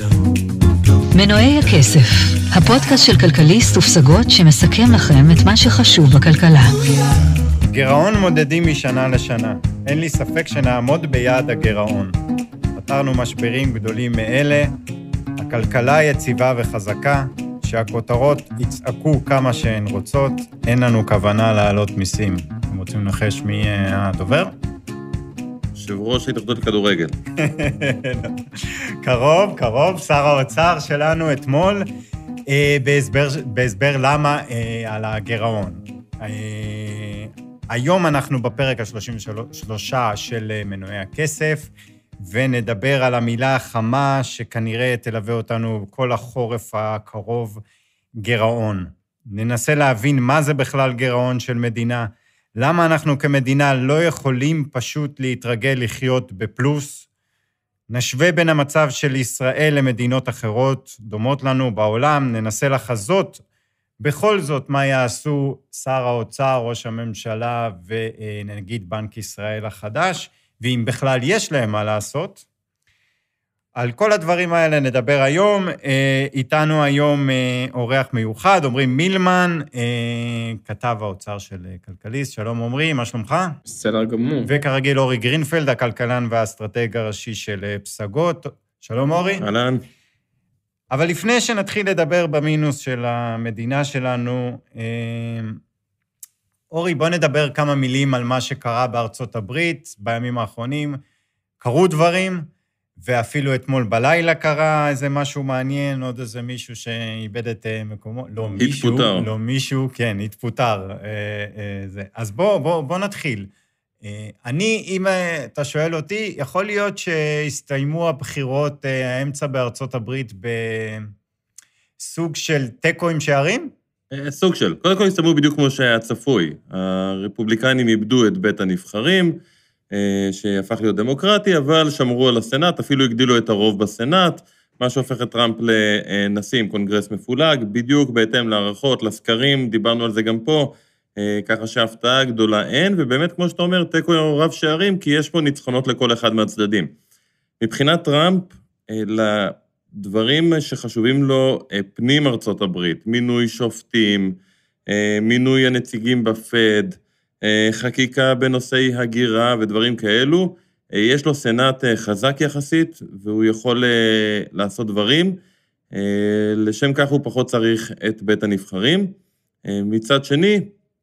מנועי הכסף, הפודקאסט של כלכליסט ופסגות שמסכם לכם את מה שחשוב בכלכלה. גירעון מודדים משנה לשנה. אין לי ספק שנעמוד ביעד הגירעון. פתרנו משברים גדולים מאלה, הכלכלה יציבה וחזקה, שהכותרות יצעקו כמה שהן רוצות, אין לנו כוונה להעלות מיסים. אתם רוצים לנחש מי הדובר? יושב ראש ההתאחדות לכדורגל. קרוב, שר האוצר שלנו אתמול, בהסבר למה על הגירעון. היום אנחנו בפרק ה-33 של מנועי הכסף, ונדבר על המילה החמה שכנראה תלווה אותנו כל החורף הקרוב, גירעון. ננסה להבין מה זה בכלל גירעון של מדינה, למה אנחנו כמדינה לא יכולים פשוט להתרגל לחיות בפלוס, נשווה בין המצב של ישראל למדינות אחרות, דומות לנו בעולם, ננסה לחזות בכל זאת מה יעשו שר האוצר, ראש הממשלה ונגיד בנק ישראל החדש, ואם בכלל יש להם מה לעשות. על כל הדברים האלה נדבר היום, איתנו היום אורח מיוחד, עמרי מילמן, כתב האוצר של כלכליסט, שלום עמרי, מה שלומך? בסדר גמור. וכרגיל אורי גרינפלד, הכלכלן והאסטרטג הראשי של פסגות, שלום אורי. אהלן. אבל לפני שנתחיל לדבר במינוס של המדינה שלנו, אורי, בוא נדבר כמה מילים על מה שקרה בארצות הברית בימים האחרונים. קרו דברים, ואפילו אתמול בלילה קרה איזה משהו מעניין, עוד איזה מישהו שאיבד את מקומו. לא מישהו, כן, התפוטר. אז בוא נתחיל. אם אתה שואל אותי, יכול להיות שהסתיימו הבחירות האמצע בארצות הברית בסוג של טקו עם שערים? סוג של. קודם כל הסתיימו בדיוק כמו שהיה צפוי. הרפובליקנים איבדו את בית הנבחרים, שהפך להיות דמוקרטי, אבל שמרו על הסנאט, אפילו הגדילו את הרוב בסנאט, מה שהופך את טראמפ לנשיא עם קונגרס מפולג, בדיוק בהתאם לערכות, לסקרים, דיברנו על זה גם פה, ככה שההפתעה גדולה אין, ובאמת כמו שאתה אומר, טקו רב שערים, כי יש פה ניצחונות לכל אחד מהצדדים. מבחינת טראמפ, לדברים שחשובים לו פנים ארצות הברית, מינוי שופטים, מינוי הנציגים בפד, חקיקה בנושאי הגירה ודברים כאלו, יש לו סנאט חזק יחסית, והוא יכול לעשות דברים, לשם כך הוא פחות צריך את בית הנבחרים. מצד שני,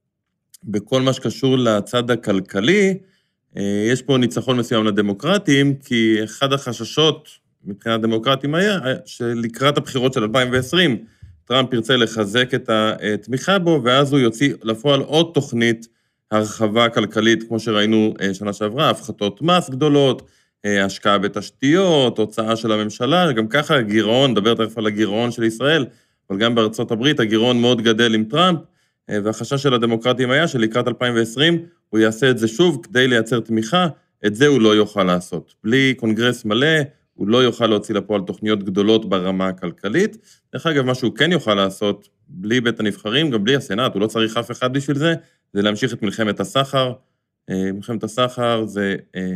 בכל מה שקשור לצד הכלכלי, יש פה ניצחון מסוים לדמוקרטים, כי אחד החששות מבחינת דמוקרטים היה, שלקראת הבחירות של 2020, טראמפ ירצה לחזק את התמיכה בו, ואז הוא יוציא לפועל עוד תוכנית הרחבה כלכלית, כמו שראינו שנה שעברה, הפחתות מס גדולות, השקעה בתשתיות, הוצאה של הממשלה, גם ככה הגירעון, נדבר תכף על הגירעון של ישראל, אבל גם בארצות הברית הגירעון מאוד גדל עם טראמפ, והחשש של הדמוקרטים היה שלקראת 2020 הוא יעשה את זה שוב כדי לייצר תמיכה, את זה הוא לא יוכל לעשות. בלי קונגרס מלא, הוא לא יוכל להוציא לפועל תוכניות גדולות ברמה הכלכלית. דרך אגב, מה שהוא כן יוכל לעשות, בלי בית הנבחרים, גם בלי הסנאט, הוא לא צריך אף אחד בשביל זה, זה להמשיך את מלחמת הסחר. מלחמת הסחר זה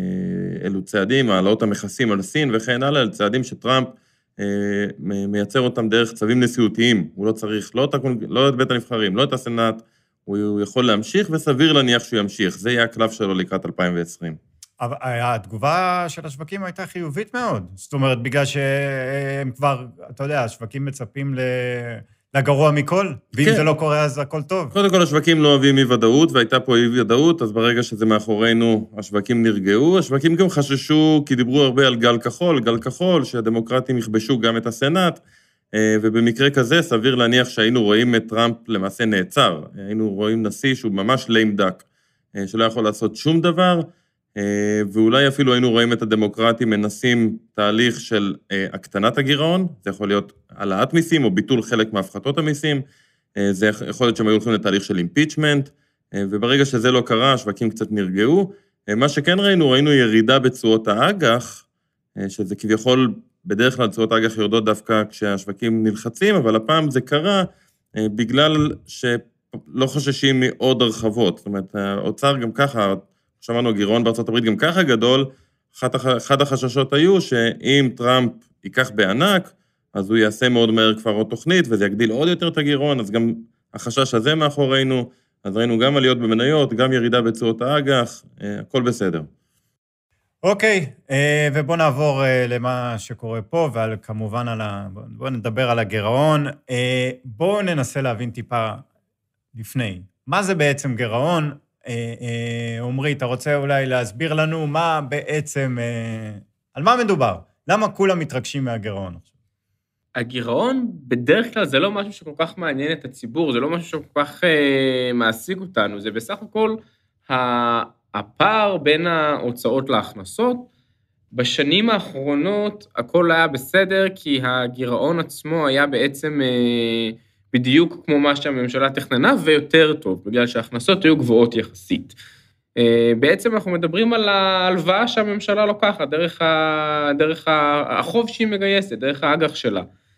אלו צעדים, העלאות המכסים על סין וכן הלאה, צעדים שטראמפ מייצר אותם דרך צווים נשיאותיים. הוא לא צריך לא את בית הנבחרים, לא את הסנאט, הוא יכול להמשיך וסביר להניח שהוא ימשיך. זה יהיה הקלף שלו לקראת 2020. אבל התגובה של השווקים הייתה חיובית מאוד. זאת אומרת, בגלל שהם כבר, אתה יודע, השווקים מצפים לגרוע מכל, ואם זה לא קורה, אז הכל טוב. קודם כל, השווקים לא אוהבים אי-ודאות, והייתה פה אי-ודאות, אז ברגע שזה מאחורינו, השווקים נרגעו. השווקים גם חששו, כי דיברו הרבה על גל כחול, שהדמוקרטים יכבשו גם את הסנאט, ובמקרה כזה, סביר להניח שהיינו רואים את טראמפ למעשה נעצר. היינו רואים נשיא שהוא ממש ליים דק, שלא יכול לעשות שום דבר, ואולי אפילו היינו רואים את הדמוקרטים מנסים תהליך של הקטנת הגירעון, זה יכול להיות העלאת מיסים או ביטול חלק מהפחתות המיסים, זה יכול להיות שהם היו הולכים לתהליך של אימפיצ'מנט, וברגע שזה לא קרה, השווקים קצת נרגעו. מה שכן ראינו ירידה בתשואות האג"ח, שזה כביכול בדרך כלל תשואות האג"ח יורדות דווקא כשהשווקים נלחצים, אבל הפעם זה קרה בגלל שלא חוששים מעוד הרחבות, זאת אומרת, האוצר גם ככה, שמענו, גירעון בארצות הברית גם ככה גדול, אחד החששות היו שאם טראמפ ייקח בענק, אז הוא יעשה מאוד מהר כבר עוד תוכנית, וזה יגדיל עוד יותר את הגירעון, אז גם החשש הזה מאחורינו, אז ראינו גם עליות במניות, גם ירידה בצורות האג"ח, הכל בסדר. אוקיי, ובוא נעבור למה שקורה פה, וכמובן בוא נדבר על הגירעון. בואו ננסה להבין טיפה לפני. מה זה בעצם גירעון? עומרי, אתה רוצה אולי להסביר לנו מה בעצם, על מה מדובר? למה כולם מתרגשים מהגירעון? הגירעון בדרך כלל זה לא משהו שכל כך מעניין את הציבור, זה לא משהו שכל כך מעסיק אותנו, זה בסך הכל הפער בין ההוצאות להכנסות. בשנים האחרונות הכל היה בסדר, כי הגירעון עצמו היה בעצם בדיוק כמו מה שהממשלה תכננה, ויותר טוב, בגלל שההכנסות היו גבוהות יחסית. בעצם אנחנו מדברים על ההלוואה שהממשלה לוקחת, דרך החוב שהיא מגייסת, דרך האג"ח שלה.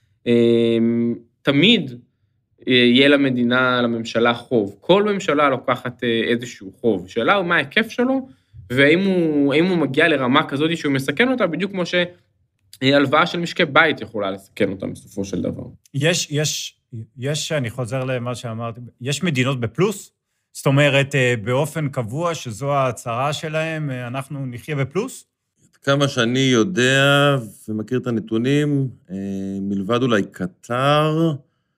תמיד יהיה למדינה, לממשלה חוב. כל ממשלה לוקחת איזשהו חוב. שאלה הוא מה ההיקף שלו, והאם הוא מגיע לרמה כזאת שהוא מסכן אותה, בדיוק כמו שהלוואה של משקי בית יכולה לסכן אותה בסופו של דבר. אני חוזר למה שאמרתי, יש מדינות בפלוס? זאת אומרת, באופן קבוע שזו ההצהרה שלהם, אנחנו נחיה בפלוס? כמה שאני יודע ומכיר את הנתונים, מלבד אולי קטר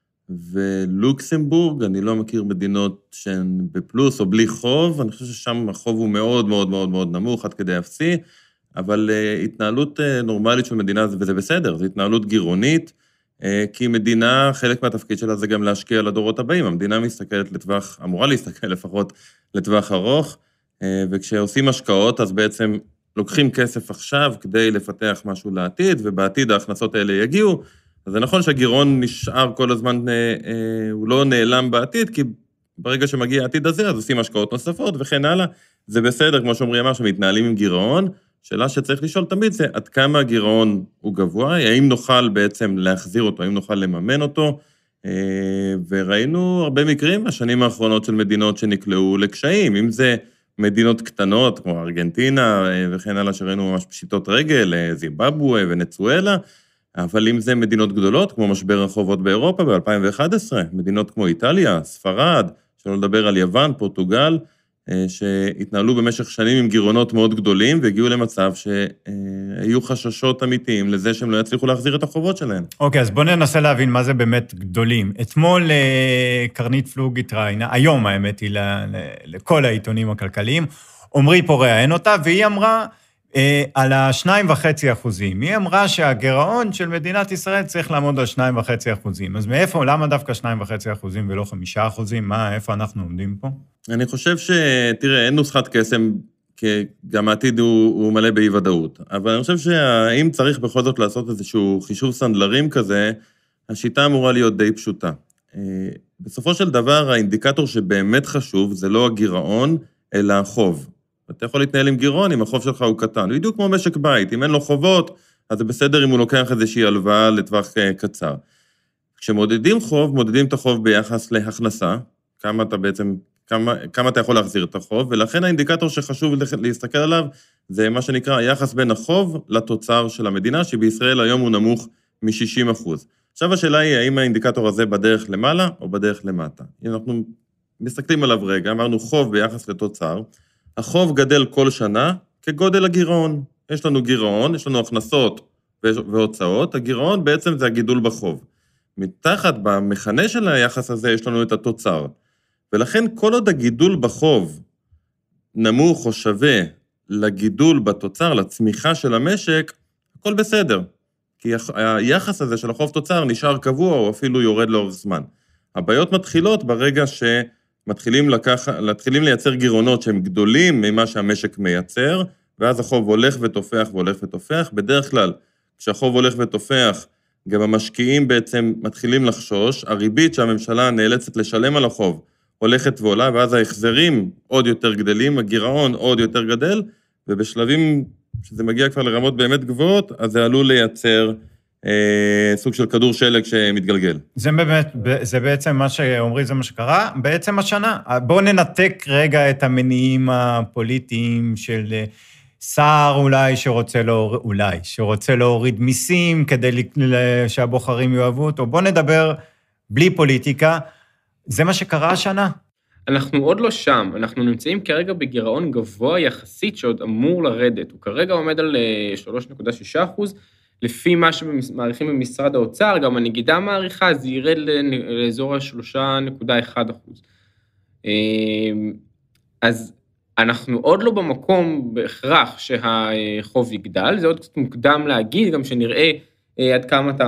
ולוקסמבורג, אני לא מכיר מדינות שהן בפלוס או בלי חוב, אני חושב ששם החוב הוא מאוד מאוד מאוד מאוד נמוך, עד כדי אפסי, אבל התנהלות נורמלית של מדינה, וזה בסדר, זו התנהלות גירעונית, כי מדינה, חלק מהתפקיד שלה זה גם להשקיע לדורות הבאים, המדינה מסתכלת לטווח, אמורה להסתכל לפחות לטווח ארוך, וכשעושים השקעות, אז בעצם לוקחים כסף עכשיו כדי לפתח משהו לעתיד, ובעתיד ההכנסות האלה יגיעו, אז זה נכון שהגירעון נשאר כל הזמן, הוא לא נעלם בעתיד, כי ברגע שמגיע העתיד הזה, אז עושים השקעות נוספות וכן הלאה, זה בסדר, כמו שאומרי אמר, שמתנהלים עם גירעון, שאלה שצריך לשאול תמיד זה, עד כמה הגירעון הוא גבוה, האם נוכל בעצם להחזיר אותו, האם נוכל לממן אותו, וראינו הרבה מקרים בשנים האחרונות של מדינות שנקלעו לקשיים, אם זה מדינות קטנות, כמו ארגנטינה וכן הלאה, שראינו ממש פשיטות רגל, זימבבואה ונצואלה, אבל אם זה מדינות גדולות, כמו משבר החובות באירופה ב-2011, מדינות כמו איטליה, ספרד, שלא לדבר על יוון, פורטוגל, שהתנהלו במשך שנים עם גירעונות מאוד גדולים, והגיעו למצב שהיו חששות אמיתיים לזה שהם לא יצליחו להחזיר את החובות שלהם. אוקיי, אז בואו ננסה להבין מה זה באמת גדולים. אתמול קרנית פלוג התראיינה, היום האמת היא לכל העיתונים הכלכליים, עומרי פה ראיין אותה, והיא אמרה על 2.5%. היא אמרה שהגירעון של מדינת ישראל צריך לעמוד על 2.5%. אז מאיפה, למה דווקא 2.5% ולא 5%? איפה אנחנו עומדים פה? אני חושב תראה, אין נוסחת קסם, כי גם העתיד הוא מלא באי-ודאות. אבל אני חושב שאם צריך בכל זאת לעשות איזשהו חישוב סנדלרים כזה, השיטה אמורה להיות די פשוטה. בסופו של דבר, האינדיקטור שבאמת חשוב, זה לא הגירעון, אלא החוב. אתה יכול להתנהל עם גירעון, אם החוב שלך הוא קטן. בדיוק כמו משק בית, אם אין לו חובות, אז זה בסדר אם הוא לוקח איזושהי הלוואה לטווח קצר. כשמודדים חוב, מודדים את החוב ביחס להכנסה, כמה אתה יכול להחזיר את החוב, ולכן האינדיקטור שחשוב להסתכל עליו, זה מה שנקרא היחס בין החוב לתוצר של המדינה, שבישראל היום הוא נמוך מ-60%. עכשיו השאלה היא, האם האינדיקטור הזה בדרך למעלה או בדרך למטה? אם אנחנו מסתכלים עליו רגע, אמרנו חוב ביחס לתוצר, החוב גדל כל שנה כגודל הגירעון. יש לנו גירעון, יש לנו הכנסות והוצאות, הגירעון בעצם זה הגידול בחוב. מתחת במכנה של היחס הזה יש לנו את התוצר. ולכן כל עוד הגידול בחוב נמוך או שווה לגידול בתוצר, לצמיחה של המשק, הכל בסדר. כי היחס הזה של החוב תוצר נשאר קבוע או אפילו יורד לאורך זמן. הבעיות מתחילות ברגע מתחילים לייצר גירעונות שהם גדולים ממה שהמשק מייצר, ואז החוב הולך ותופח והולך ותופח. בדרך כלל, כשהחוב הולך ותופח, גם המשקיעים בעצם מתחילים לחשוש, הריבית שהממשלה נאלצת לשלם על החוב הולכת ועולה, ואז ההחזרים עוד יותר גדלים, הגירעון עוד יותר גדל, ובשלבים שזה מגיע כבר לרמות באמת גבוהות, אז זה עלול לייצר סוג של כדור שלג שמתגלגל. זה בעצם מה שאומרי, זה מה שקרה, בעצם השנה. בואו ננתק רגע את המניעים הפוליטיים של שר אולי שרוצה להוריד מיסים כדי שהבוחרים יאהבו אותו. בוא נדבר בלי פוליטיקה. זה מה שקרה השנה? אנחנו עוד לא שם, אנחנו נמצאים כרגע בגירעון גבוה יחסית שעוד אמור לרדת, הוא כרגע עומד על 3.6%, לפי מה שמעריכים במשרד האוצר, גם הנגידה מעריכה, זה ירד לאזור ה3.1%. אז אנחנו עוד לא במקום בהכרח שהחוב יגדל, זה עוד קצת מוקדם להגיד, גם שנראה עד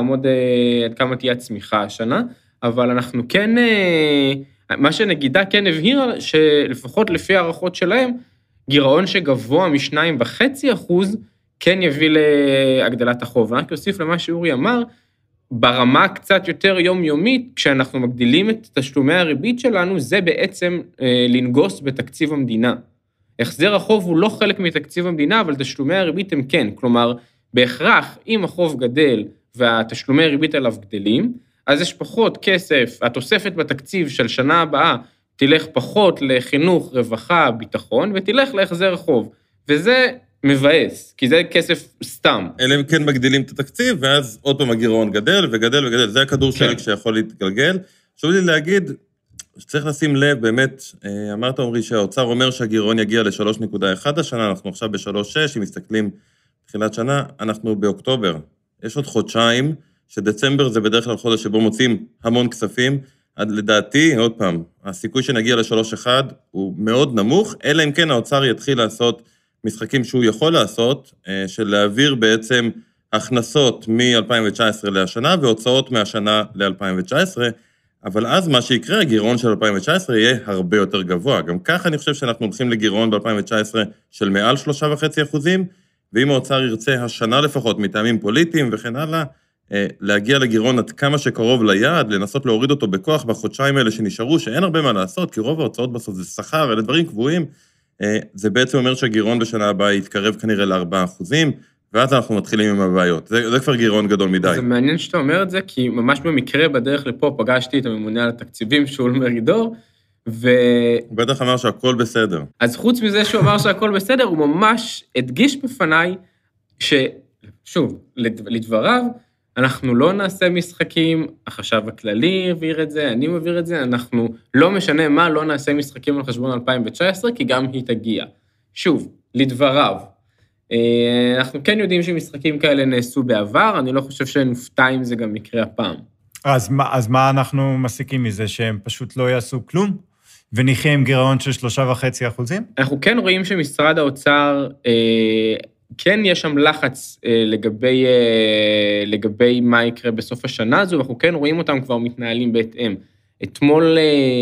כמה תהיה הצמיחה השנה, אבל אנחנו כן, מה שנגידה כן הבהירה, שלפחות לפי הערכות שלהם, גירעון שגבוה מ2.5% כן יביא להגדלת החוב. רק אוסיף למה שאורי אמר, ברמה קצת יותר יומיומית, כשאנחנו מגדילים את תשלומי הריבית שלנו, זה בעצם לנגוס בתקציב המדינה. החזר החוב הוא לא חלק מתקציב המדינה, אבל תשלומי הריבית הם כן. כלומר, בהכרח, אם החוב גדל והתשלומי הריבית עליו גדלים, אז יש פחות כסף, התוספת בתקציב של שנה הבאה תלך פחות לחינוך, רווחה, ביטחון, ותלך להחזר החוב. וזה מבאס, כי זה כסף סתם. אלא אם כן מגדילים את התקציב, ואז עוד פעם הגירעון גדל וגדל וגדל. זה הכדור שלג שיכול להתגלגל. חשוב לי להגיד, שצריך לשים לב, באמת, אמרת אומרי שהאוצר אומר שהגירעון יגיע ל3.1 השנה, אנחנו עכשיו ב3.6, אם מסתכלים תחילת שנה, אנחנו באוקטובר. יש עוד חודשיים, שדצמבר זה בדרך כלל חודש שבו מוצאים המון כספים, לדעתי, עוד פעם, הסיכוי שנגיע ל3.1 הוא מאוד נמוך, אלא אם כן האוצר יתחיל לעשות משחקים שהוא יכול לעשות, של להעביר בעצם הכנסות מ-2019 להשנה, והוצאות מהשנה ל-2019, אבל אז מה שיקרה, הגירעון של 2019 יהיה הרבה יותר גבוה. גם ככה אני חושב שאנחנו הולכים לגירעון ב-2019 של מעל 3.5%, ואם האוצר ירצה השנה לפחות, מטעמים פוליטיים וכן הלאה, להגיע לגירעון עד כמה שקרוב ליעד, לנסות להוריד אותו בכוח בחודשיים האלה שנשארו, שאין הרבה מה לעשות, כי רוב ההוצאות בסוף זה שכר, אלה דברים קבועים, זה בעצם אומר שהגירעון בשנה הבאה יתקרב כנראה ל4%, ואז אנחנו מתחילים עם הבעיות. זה כבר גירעון גדול מדי. זה מעניין שאתה אומר את זה, כי ממש במקרה בדרך לפה פגשתי את הממונה על התקציבים, שאול מרידור, הוא בטח אמר שהכל בסדר. אז חוץ מזה שהוא אמר שהכל בסדר, הוא ממש הדגיש בפניי, ששוב, לדבריו, אנחנו לא נעשה משחקים, החשב הכללי העביר את זה, אני מעביר את זה, אנחנו לא משנה מה, לא נעשה משחקים על חשבון 2019, כי גם היא תגיע. שוב, לדבריו, אנחנו כן יודעים שמשחקים כאלה נעשו בעבר, אני לא חושב שנופתע אם זה גם יקרה הפעם. אז מה אנחנו מסיקים מזה, שהם פשוט לא יעשו כלום? ונחיה עם גירעון של 3.5%? אנחנו כן רואים שמשרד האוצר, כן יש שם לחץ לגבי מה יקרה בסוף השנה הזו, ואנחנו כן רואים אותם כבר מתנהלים בהתאם. אתמול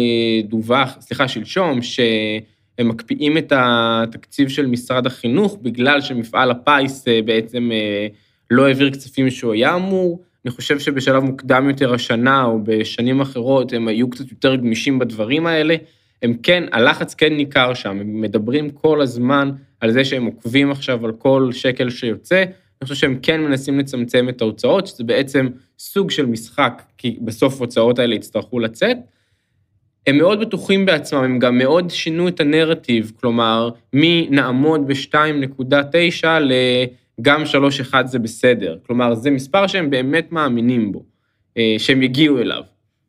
שלשום, שהם מקפיאים את התקציב של משרד החינוך, בגלל שמפעל הפיס בעצם לא העביר כספים שהוא היה אמור. אני חושב שבשלב מוקדם יותר השנה, או בשנים אחרות, הם היו קצת יותר גמישים בדברים האלה. הלחץ כן ניכר שם, הם מדברים כל הזמן על זה שהם עוקבים עכשיו על כל שקל שיוצא, אני חושב שהם כן מנסים לצמצם את ההוצאות, שזה בעצם סוג של משחק, כי בסוף ההוצאות האלה יצטרכו לצאת. הם מאוד בטוחים בעצמם, הם גם מאוד שינו את הנרטיב, כלומר, מי נעמוד ב-2.9 גם 3.1 זה בסדר, כלומר, זה מספר שהם באמת מאמינים בו, שהם יגיעו אליו.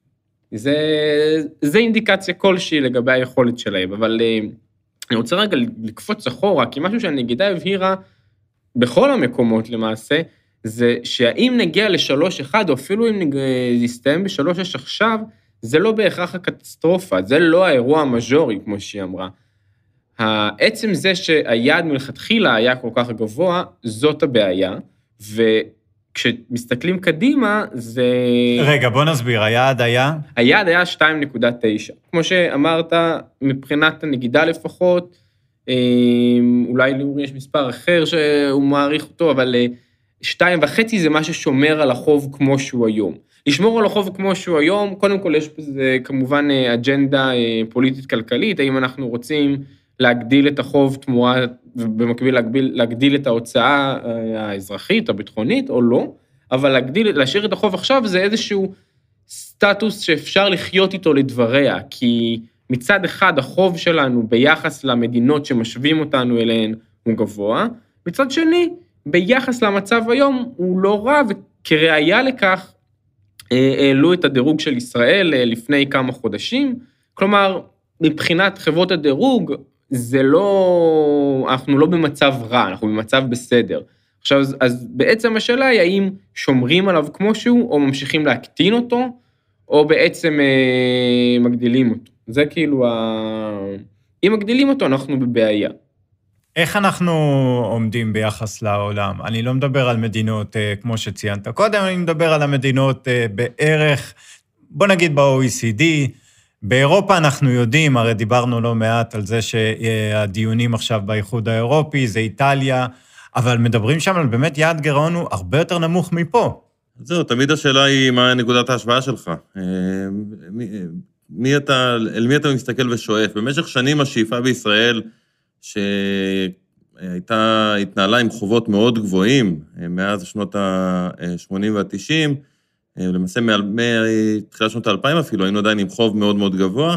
זה אינדיקציה כלשהי לגבי היכולת שלהם, אבל אני רוצה רגע לקפוץ אחורה, כי משהו שהנגידה הבהירה בכל המקומות למעשה, זה שהאם נגיע ל3.1, או אפילו אם נסתיים ב3.6 עכשיו, זה לא בהכרח הקטסטרופה, זה לא האירוע המז'ורי, כמו שהיא אמרה. העצם זה שהיעד מלכתחילה היה כל כך גבוה, זאת הבעיה, וכשמסתכלים קדימה, זה... רגע, בוא נסביר, היעד היה? היעד היה 2.9. כמו שאמרת, מבחינת הנגידה לפחות, אולי לאורי יש מספר אחר שהוא מעריך אותו, אבל 2.5 זה מה ששומר על החוב כמו שהוא היום. לשמור על החוב כמו שהוא היום, קודם כל יש בזה כמובן אג'נדה פוליטית-כלכלית, האם אנחנו רוצים להגדיל את החוב תמורה, ובמקביל להגדיל את ההוצאה האזרחית, הביטחונית, או לא, אבל להשאיר את החוב עכשיו זה איזשהו סטטוס שאפשר לחיות איתו לדבריה, כי מצד אחד החוב שלנו ביחס למדינות שמשווים אותנו אליהן, הוא גבוה, מצד שני, ביחס למצב היום הוא לא רע, וכראיה לכך, העלו את הדירוג של ישראל לפני כמה חודשים, כלומר, מבחינת חברות הדירוג, זה לא, אנחנו לא במצב רע, אנחנו במצב בסדר. עכשיו, אז בעצם השאלה היא, האם שומרים עליו כמו שהוא, או ממשיכים להקטין אותו, או בעצם מגדילים אותו. זה כאילו, אם מגדילים אותו, אנחנו בבעיה. איך אנחנו עומדים ביחס לעולם? אני לא מדבר על מדינות כמו שציינת קודם, אני מדבר על המדינות בערך, בוא נגיד ב-OECD, באירופה אנחנו יודעים, הרי דיברנו לא מעט על זה שהדיונים עכשיו באיחוד האירופי, זה איטליה, אבל מדברים שם על באמת יעד גירעון הוא הרבה יותר נמוך מפה. זהו, תמיד השאלה היא מה נקודת ההשוואה שלך. אל מי אתה מסתכל ושואף? במשך שנים השאיפה בישראל, התנהלה עם חובות מאוד גבוהים, מאז שנות ה-80 וה-90, למעשה מתחילת שנות ה-2000 אפילו, היינו עדיין עם חוב מאוד מאוד גבוה.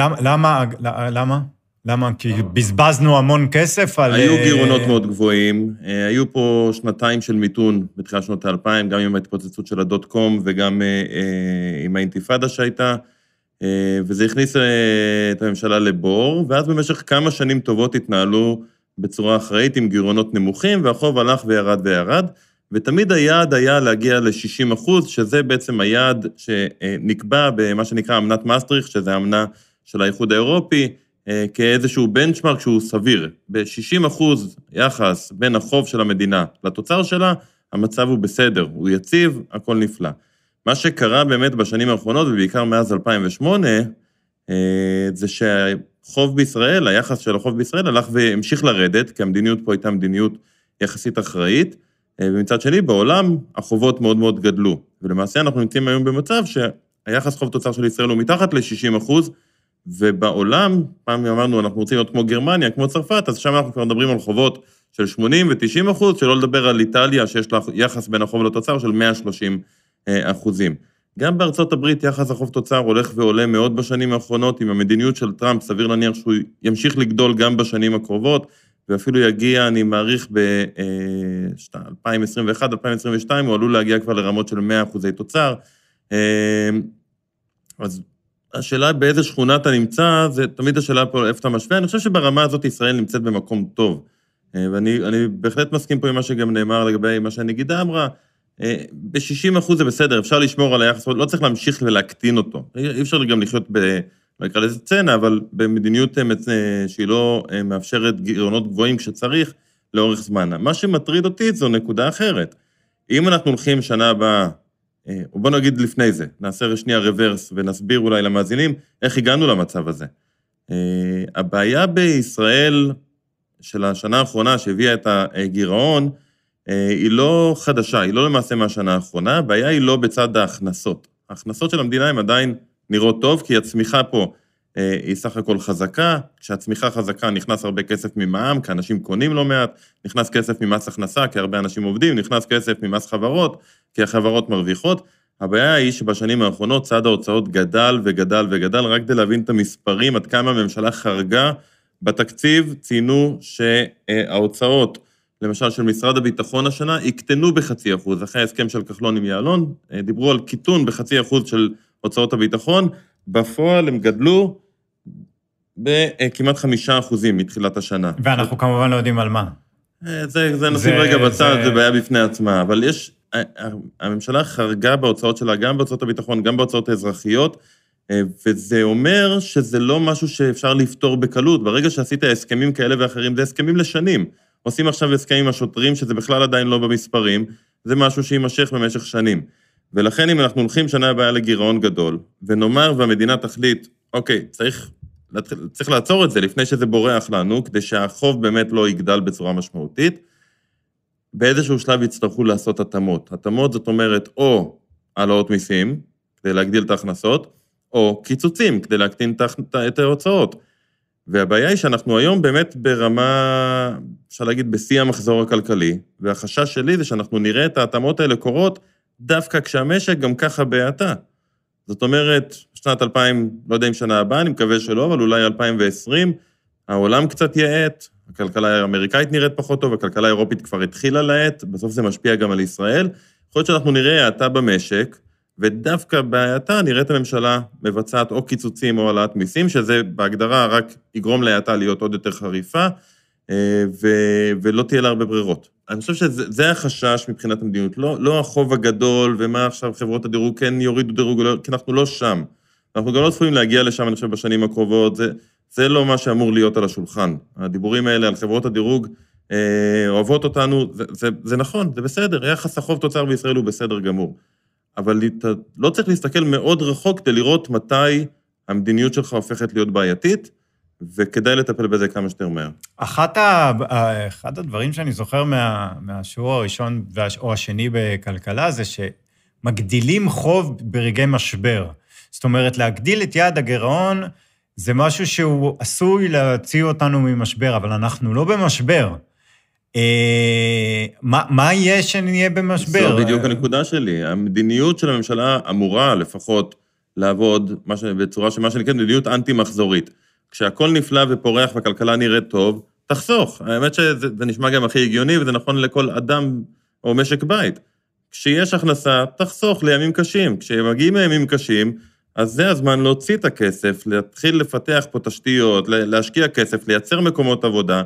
למה? כי בזבזנו המון כסף על... היו גירעונות מאוד גבוהים, היו פה שנתיים של מיתון בתחילת שנות ה-2000, גם עם ההתפוצצות של הדוט-קום וגם עם האינתיפאדה שהייתה, וזה הכניס את הממשלה לבור, ואז במשך כמה שנים טובות התנהלו בצורה אחראית עם גירעונות נמוכים, והחוב הלך וירד וירד, ותמיד היעד היה להגיע ל-60%, שזה בעצם היעד שנקבע במה שנקרא אמנת מאסטריכט, שזה האמנה של האיחוד האירופי, כאיזשהו בנצ'מרק שהוא סביר. ב-60% יחס בין החוב של המדינה לתוצר שלה, המצב הוא בסדר, הוא יציב, הכל נפלא. מה שקרה באמת בשנים האחרונות, ובעיקר מאז 2008, זה שהחוב בישראל, היחס של החוב בישראל הלך והמשיך לרדת, כי המדיניות פה הייתה מדיניות יחסית אחראית, ומצד שני בעולם החובות מאוד מאוד גדלו. ולמעשה אנחנו נמצאים היום במצב שהיחס חוב תוצר של ישראל הוא מתחת ל-60%, ובעולם, פעם אמרנו, אנחנו רוצים להיות כמו גרמניה, כמו צרפת, אז שם אנחנו כבר מדברים על חובות של 80 ו-90%, שלא לדבר על איטליה, שיש לה יחס בין החוב לתוצר של 130%. גם בארצות הברית יחס החוב תוצר הולך ועולה מאוד בשנים האחרונות, עם המדיניות של טראמפ, סביר להניח שהוא ימשיך לגדול גם בשנים הקרובות, ואפילו יגיע, אני מעריך ב-2021-2022, הוא עלול להגיע כבר לרמות של 100% תוצר. אז השאלה באיזה שכונה אתה נמצא, זה תמיד השאלה פה איפה אתה משווה. אני חושב שברמה הזאת ישראל נמצאת במקום טוב. ואני בהחלט מסכים פה עם מה שגם נאמר לגבי מה שהנגידה אמרה, ב-60% זה בסדר, אפשר לשמור על היחס, לא צריך להמשיך ולהקטין אותו. אי אפשר גם לחיות לא אקרא לזה סצנה, אבל במדיניות שהיא לא מאפשרת גירעונות גבוהים כשצריך, לאורך זמן. מה שמטריד אותי זו נקודה אחרת. אם אנחנו הולכים שנה הבאה, או בוא נגיד לפני זה, נעשה שנייה רוורס ונסביר אולי למאזינים איך הגענו למצב הזה. הבעיה בישראל של השנה האחרונה שהביאה את הגירעון, היא לא חדשה, היא לא למעשה מהשנה האחרונה, הבעיה היא לא בצד ההכנסות. ההכנסות של המדינה הן עדיין נראות טוב, כי הצמיחה פה היא סך הכל חזקה, כשהצמיחה חזקה נכנס הרבה כסף ממע"מ, כי אנשים קונים לא מעט, נכנס כסף ממס הכנסה, כי הרבה אנשים עובדים, נכנס כסף ממס חברות, כי החברות מרוויחות. הבעיה היא שבשנים האחרונות צד ההוצאות גדל וגדל וגדל, רק כדי להבין את המספרים, עד כמה הממשלה חרגה בתקציב, ציינו שההוצאות, למשל של משרד הביטחון השנה, יקטנו ב0.5%, אחרי ההסכם של כחלון עם יעלון, דיברו על קיטון ב0.5% של הוצאות הביטחון, בפועל הם גדלו בכמעט 5% מתחילת השנה. ואנחנו כמובן לא יודעים על מה. זה נשים רגע בצד, זה בעיה בפני עצמה, אבל הממשלה חרגה בהוצאות שלה, גם בהוצאות הביטחון, גם בהוצאות האזרחיות, וזה אומר שזה לא משהו שאפשר לפתור בקלות. ברגע שעשית הסכמים כאלה ואחרים, זה הסכמים לשנים. עושים עכשיו הסכמים עם השוטרים, שזה בכלל עדיין לא במספרים, זה משהו שימשך במשך שנים. ולכן אם אנחנו הולכים שנה הבאה לגירעון גדול, ונאמר והמדינה תחליט, אוקיי, צריך לעצור את זה לפני שזה בורח לנו, כדי שהחוב באמת לא יגדל בצורה משמעותית, באיזשהו שלב יצטרכו לעשות התאמות. התאמות זאת אומרת, או העלאות מיסים, כדי להגדיל את ההכנסות, או קיצוצים, כדי להקטין את ההוצאות. והבעיה היא שאנחנו היום באמת ברמה, אפשר להגיד, בשיא המחזור הכלכלי, והחשש שלי זה שאנחנו נראה את ההתאמות האלה קורות, דווקא כשהמשק גם ככה בהאטה. זאת אומרת, שנת 2000, לא יודע אם שנה הבאה, אני מקווה שלא, אבל אולי 2020, העולם קצת יעט, הכלכלה האמריקאית נראית פחות טוב, הכלכלה האירופית כבר התחילה לעט, בסוף זה משפיע גם על ישראל. יכול להיות שאנחנו נראה האטה במשק, ודווקא בהאטה נראית הממשלה מבצעת או קיצוצים או העלאת מיסים, שזה בהגדרה רק יגרום להאטה להיות עוד יותר חריפה, ולא תהיה לה הרבה ברירות. אני חושב שזה החשש מבחינת המדיניות, לא החוב הגדול, ומה עכשיו חברות הדירוג כן יורידו דירוג, כי אנחנו לא שם. אנחנו גם לא צפויים להגיע לשם, אני חושב, בשנים הקרובות, זה לא מה שאמור להיות על השולחן. הדיבורים האלה על חברות הדירוג אוהבות אותנו, זה נכון, זה בסדר, יחס החוב תוצר בישראל הוא בסדר גמור. אבל לא צריך להסתכל מאוד רחוק כדי לראות מתי המדיניות שלך הופכת להיות בעייתית, וכדאי לטפל בזה כמה שיותר מהר. אחד הדברים שאני זוכר מהשיעור הראשון או השני בכלכלה, זה שמגדילים חוב ברגעי משבר. זאת אומרת, להגדיל את יעד הגירעון, זה משהו שהוא עשוי להוציא אותנו ממשבר, אבל אנחנו לא במשבר. מה יהיה שנהיה במשבר? זו בדיוק הנקודה שלי. המדיניות של הממשלה אמורה לפחות לעבוד בצורה שמה שנקרא מדיניות אנטי-מחזורית. כשהכל נפלא ופורח והכלכלה נראית טוב, תחסוך. האמת שזה נשמע גם הכי הגיוני, וזה נכון לכל אדם או משק בית. כשיש הכנסה, תחסוך לימים קשים. כשמגיעים לימים קשים, אז זה הזמן להוציא את הכסף, להתחיל לפתח פה תשתיות, להשקיע כסף, לייצר מקומות עבודה.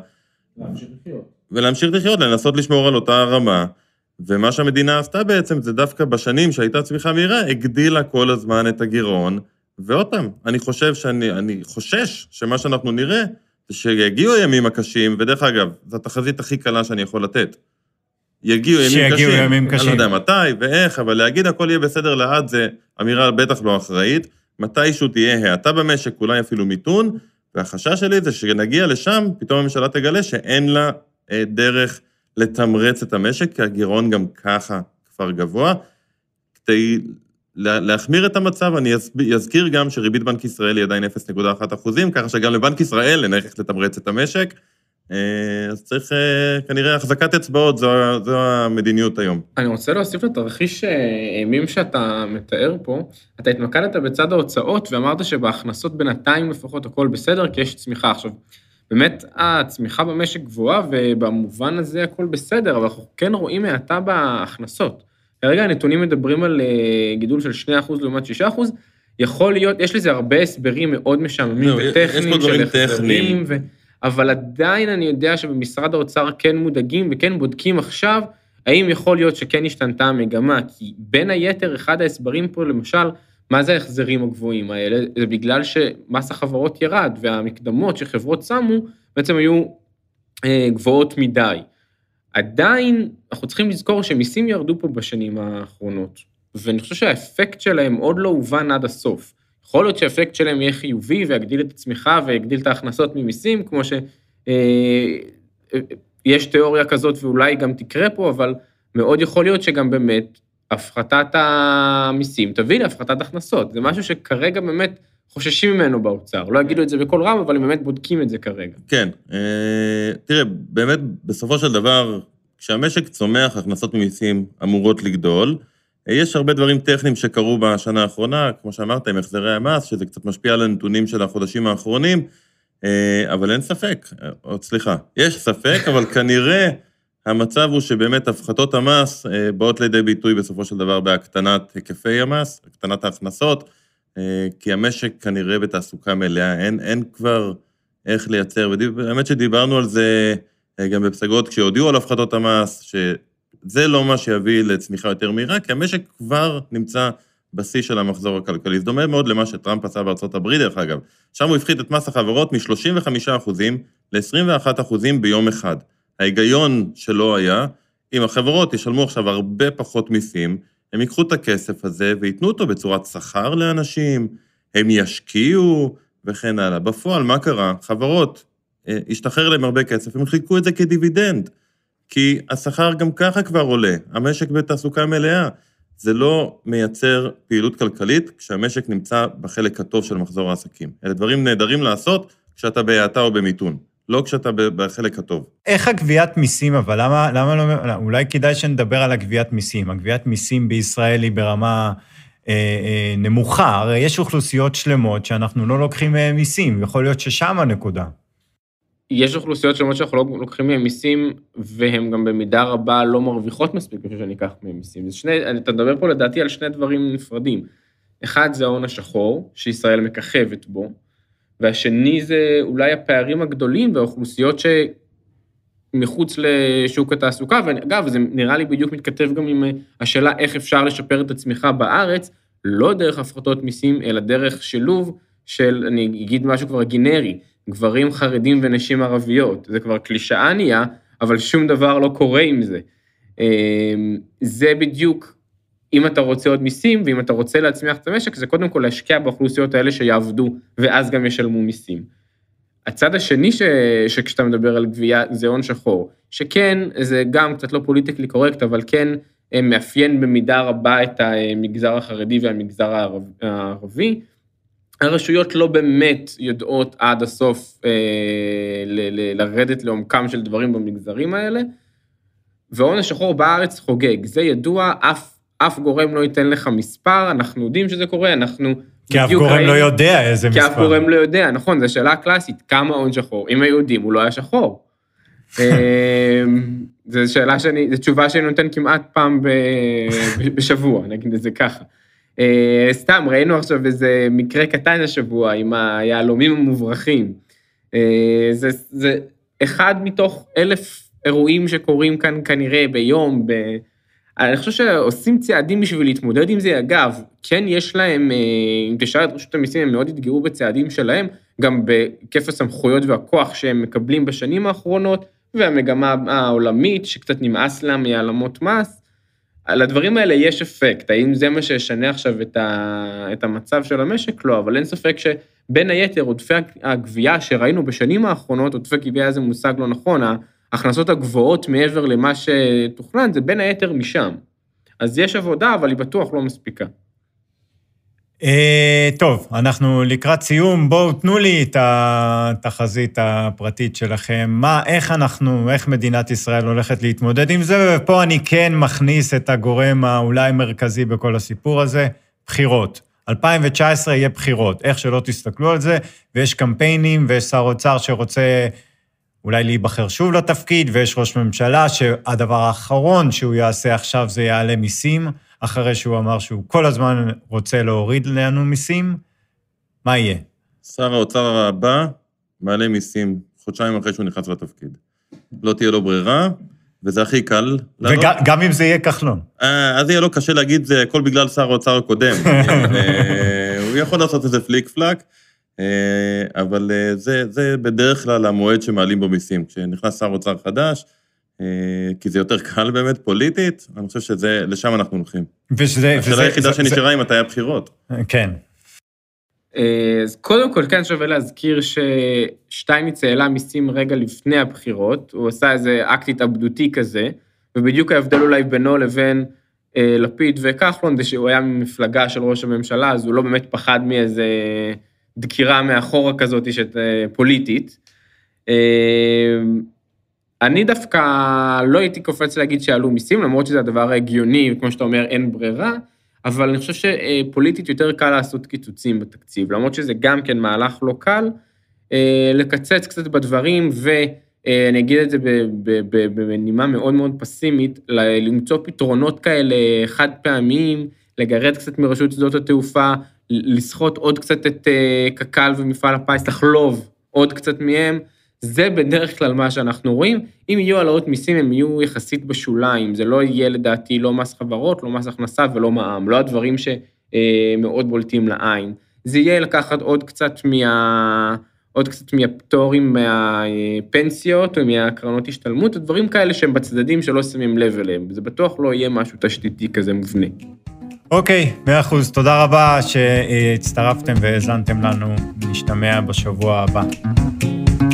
ולהמשיך לחיות, לנסות לשמור על אותה הרמה. ומה שהמדינה עשתה בעצם, זה דווקא בשנים שהייתה צמיחה מהירה, הגדילה כל הזמן את הגירעון, ועוד פעם, אני חושש שמה שאנחנו נראה, זה שיגיעו הימים הקשים, ודרך אגב, זו התחזית הכי קלה שאני יכול לתת. יגיעו ימים קשים. אני לא יודע מתי ואיך, אבל להגיד הכל יהיה בסדר לעד, זה אמירה בטח לא אחראית, מתישהו תהיה האטה במשק, אולי אפילו מיתון, והחשש שלי זה שנגיע לשם, פתאום הממשלה תגלה שאין לה דרך לתמרץ את המשק, כי הגירעון גם ככה כבר גבוה, כדי להחמיר את המצב, אני אזכיר גם שריבית בנק ישראל היא עדיין 0.1%, ככה שגם לבנק ישראל אין איך לתמרץ את המשק, אז צריך כנראה החזקת אצבעות, זו המדיניות היום. אני רוצה להוסיף לתרחיש אימים שאתה מתאר פה, אתה התמקדת בצד ההוצאות, ואמרת שבהכנסות בינתיים לפחות הכל בסדר, כי יש צמיחה עכשיו. באמת הצמיחה במשק גבוהה, ובמובן הזה הכל בסדר, אבל אנחנו כן רואים האטה בהכנסות. כרגע הנתונים מדברים על גידול של 2% לעומת 6%, יכול להיות, יש לזה הרבה הסברים מאוד משעממים וטכניים של החזרים, אבל עדיין אני יודע שבמשרד האוצר כן מודאגים וכן בודקים עכשיו, האם יכול להיות שכן השתנתה המגמה, כי בין היתר אחד ההסברים פה למשל, מה זה ההחזרים הגבוהים האלה? זה בגלל שמס החברות ירד, והמקדמות שחברות שמו בעצם היו גבוהות מדי. עדיין אנחנו צריכים לזכור שמיסים ירדו פה בשנים האחרונות, ואני חושב שהאפקט שלהם עוד לא הובן עד הסוף. יכול להיות שהאפקט שלהם יהיה חיובי, ויגדיל את הצמיחה, ויגדיל את ההכנסות ממיסים, כמו שיש תיאוריה כזאת, ואולי גם תקרה פה, אבל מאוד יכול להיות שגם באמת, הפחתת המיסים תביא להפחתת הכנסות. זה משהו שכרגע באמת חוששים ממנו באוצר. לא יגידו את זה בכל רם, אבל הם באמת בודקים את זה כרגע. כן. תראה, באמת, בסופו של דבר, כשהמשק צומח, הכנסות ממיסים אמורות לגדול, יש הרבה דברים טכניים שקרו בשנה האחרונה, כמו שאמרת, עם החזרי המס, שזה קצת משפיע על הנתונים של החודשים האחרונים, אבל אין ספק, סליחה, יש ספק, אבל כנראה המצב הוא שבאמת הפחתות המס באות לידי ביטוי בסופו של דבר בהקטנת היקפי המס, הקטנת ההכנסות, כי המשק כנראה בתעסוקה מלאה, אין כבר איך לייצר, ובאמת שדיברנו על זה גם בפסגות, כשהודיעו על הפחתות המס, שזה לא מה שיביא לצמיחה יותר מהירה, כי המשק כבר נמצא בשיא של המחזור הכלכלי. זה דומה מאוד למה שטראמפ עשה בארצות הברית, דרך אגב. שם הוא הפחית את מס החברות מ-35% ל-21% ביום אחד. ההיגיון שלו היה, אם החברות ישלמו עכשיו הרבה פחות מיסים, הם ייקחו את הכסף הזה ויתנו אותו בצורת שכר לאנשים, הם ישקיעו וכן הלאה. בפועל, מה קרה? חברות השתחרר להם הרבה כסף, הם חיכו את זה כדיבידנד, כי השכר גם ככה כבר עולה, המשק בתעסוקה מלאה, זה לא מייצר פעילות כלכלית כשהמשק נמצא בחלק הטוב של מחזור העסקים. אלה דברים נהדרים לעשות כשאתה בהאטה או במיתון, לא כשאתה בחלק הטוב. איך הגביית מיסים, אבל למה לא, אולי כדאי שנדבר על הגביית מיסים. הגביית מיסים בישראל היא ברמה נמוכה, הרי יש אוכלוסיות שלמות שאנחנו לא לוקחים מיסים, יכול להיות ששם הנקודה. יש אוכלוסיות שלמות שאנחנו לא לוקחים מהם מיסים, והם גם במידה רבה לא מרוויחות מספיק, בשביל שאני אקח מהם מיסים. אתה מדבר פה לדעתי על שני דברים נפרדים. אחד זה ההון השחור, שישראל מככבת בו, והשני זה אולי הפערים הגדולים והאוכלוסיות שמחוץ לשוק התעסוקה, ואגב, זה נראה לי בדיוק מתכתב גם עם השאלה איך אפשר לשפר את הצמיחה בארץ, לא דרך הפחתות מיסים, אלא דרך שילוב של, אני אגיד משהו כבר גנרי, גברים חרדים ונשים ערביות. זה כבר קלישאה נהיה, אבל שום דבר לא קורה עם זה. זה בדיוק, אם אתה רוצה עוד מיסים, ואם אתה רוצה להצמיח את המשק, זה קודם כל להשקיע באוכלוסיות האלה שיעבדו, ואז גם ישלמו מיסים. הצד השני שכשאתה מדבר על גבייה, זה הון שחור, שכן, זה גם קצת לא פוליטיקלי קורקט, אבל כן מאפיין במידה רבה את המגזר החרדי והמגזר הערבי. הרשויות לא באמת יודעות עד הסוף לרדת לעומקם של דברים במגזרים האלה, וההון השחור בארץ חוגג, זה ידוע, אף גורם לא ייתן לך מספר, אנחנו יודעים שזה קורה, אנחנו... כי אף גורם לא יודע איזה מספר. כי אף גורם לא יודע, נכון, זו שאלה קלאסית, כמה הון שחור? אם היהודים, הוא לא היה שחור. זו תשובה שאני נותן כמעט פעם בשבוע, נגיד את זה ככה. סתם, ראינו עכשיו איזה מקרה קטן השבוע, עם היהלומים המוברחים. זה אחד מתוך 1,000 אירועים שקורים כאן כנראה ביום, אני חושב שעושים צעדים בשביל להתמודד עם זה, אגב, כן יש להם, אם תשאל את רשות המיסים, הם מאוד התגאו בצעדים שלהם, גם בכיף הסמכויות והכוח שהם מקבלים בשנים האחרונות, והמגמה העולמית, שקצת נמאס לה מהעלמות מס, על הדברים האלה יש אפקט, האם זה מה שישנה עכשיו את המצב של המשק? לא, אבל אין ספק שבין היתר, עודפי הגבייה שראינו בשנים האחרונות, עודפי גבייה זה מושג לא נכון, ההכנסות הגבוהות מעבר למה שתוכנן, זה בין היתר משם. אז יש עבודה, אבל היא בטוח לא מספיקה. טוב, אנחנו לקראת סיום, בואו תנו לי את התחזית הפרטית שלכם, איך מדינת ישראל הולכת להתמודד עם זה, ופה אני כן מכניס את הגורם האולי מרכזי בכל הסיפור הזה, בחירות. 2019 יהיה בחירות, איך שלא תסתכלו על זה, ויש קמפיינים, ויש שר אוצר שרוצה אולי להיבחר שוב לתפקיד, ויש ראש ממשלה שהדבר האחרון שהוא יעשה עכשיו זה יעלה מיסים, אחרי שהוא אמר שהוא כל הזמן רוצה להוריד לנו מיסים, מה יהיה? שר האוצר הבא מעלה מיסים חודשיים אחרי שהוא נכנס לתפקיד. לא תהיה לו ברירה, וזה הכי קל. וגם אם זה יהיה כחלון. אז יהיה לו קשה להגיד, זה הכל בגלל שר האוצר הקודם. הוא יכול לעשות איזה פליק פלק, אבל זה בדרך כלל המועד שמעלים בו מיסים. כשנכנס שר אוצר חדש, כי זה יותר קל באמת פוליטית, אני חושב שזה, לשם אנחנו הולכים. השאלה היחידה שנשארה עם מתי הבחירות. כן. אז קודם כל, כן שווה להזכיר ששטייניץ העלה מיסים רגע לפני הבחירות, הוא עשה איזה אקט התאבדותי כזה, ובדיוק ההבדל אולי בינו לבין לפיד וכחלון, זה שהוא היה ממפלגה של ראש הממשלה, אז הוא לא באמת פחד מאיזה דקירה מאחורה כזאת פוליטית. אני דווקא לא הייתי קופץ להגיד שעלו מיסים, למרות שזה הדבר הגיוני, כמו שאתה אומר, אין ברירה, אבל אני חושב שפוליטית יותר קל לעשות קיצוצים בתקציב, למרות שזה גם כן מהלך לא קל, לקצץ קצת בדברים, ואני אגיד את זה בנימה מאוד מאוד פסימית, למצוא פתרונות כאלה חד פעמיים, לגרד קצת מרשות שדות התעופה, לסחוט עוד קצת את קק"ל ומפעל הפיס, לחלוב עוד קצת מהם, זה בדרך כלל מה שאנחנו רואים, אם יהיו העלאות מיסים, הם יהיו יחסית בשוליים, זה לא יהיה לדעתי לא מס חברות, לא מס הכנסה ולא מע"מ, לא הדברים שמאוד בולטים לעין. זה יהיה לקחת עוד קצת מהפטורים מהפנסיות, או מהקרנות השתלמות, הדברים כאלה שהם בצדדים שלא שמים לב אליהם, זה בטוח לא יהיה משהו תשתיתי כזה מובנה. אוקיי, 100%, תודה רבה שהצטרפתם והאזנתם לנו, נשתמע בשבוע הבא.